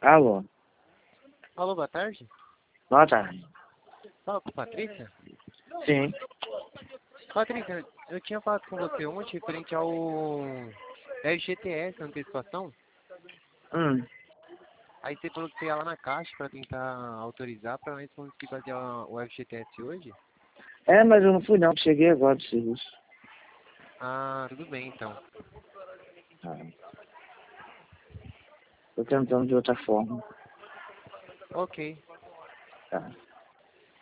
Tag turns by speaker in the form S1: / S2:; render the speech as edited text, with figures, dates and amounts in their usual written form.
S1: Alô,
S2: Alô, boa tarde.
S1: boa tarde.
S2: Fala com Patrícia.
S1: Sim.
S2: Patrícia, eu tinha falado com você ontem referente ao FGTS, antecipação.
S1: Hum.
S2: Aí você falou que você ia lá na caixa para tentar autorizar para nós conseguir fazer o FGTS hoje.
S1: É, mas eu não fui não, cheguei agora do serviço.
S2: Ah, tudo bem então.
S1: Ah. Tô tentando de outra forma.
S2: Ok.
S1: Tá.